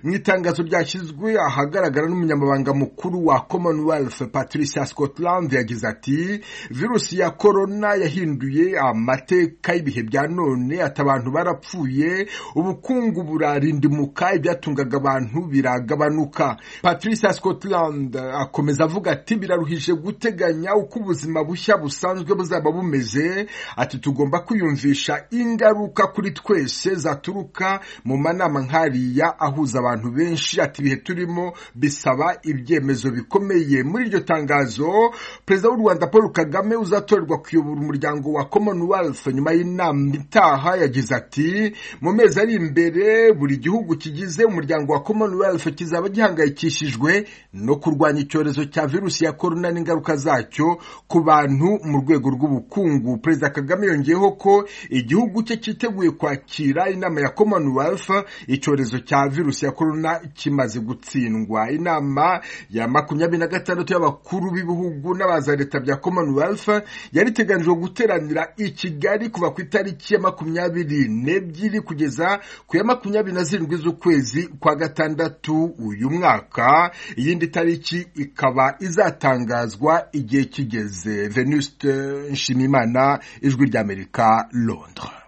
mu itangazo ryashyizwe ahagaragara n'umunyamabanga mukuru wa Commonwealth Patricia Scotland yagize ati virusi ya corona yahinduye amateka y'ibihe bya none, ati abantu barapfuye, ubukungu burarindimuka, ibyatungaga abantu biragabanuka. Patricia Scotland akomeza avuga ati biraruhije guteganya uko ubuzima bushya busanzwe buzaba bumeze, ati tugomba kwiyumvisha ingaruka kuri twese zaturuka mu manama nkariya ahuza abantu benshi, ati ibihe turimo bisaba ibyemezo bikomeye. Muri iryo tangazo Perezida w'u Rwanda Paul Kagame uzatorerwa kuyobora umuryango wa Commonwealth nyuma y'inama itaha yagize ati mu mezi ari imbere buri gihugu kigize umuryango wa Commonwealth kizaba gihangayikishijwe no kurwanya icyorezo cya virusi ya corona n'ingaruka zacyo ku bantu mu rwego rw'ubukungu. Perezida Kagame yongeyeho ko igihugu cye cyiteguye kwakira inama ya Commonwealth icyorezo cya virusi ya corona kimaze gutsindwa. Inama ya 26 y'abakuru b'ibihugu n'abaza leta bya Commonwealth yari iteganijwe guteranira i Kigali kuva ku itariki ya 22 kugeza ku ya 27 z'ukwezi kwa gatandatu uyu mwaka. Iyindi tariki ikaba izatangazwa igihe kigeze. Venuste Nshimiyimana, Ijwi ry'Amerika, Londres.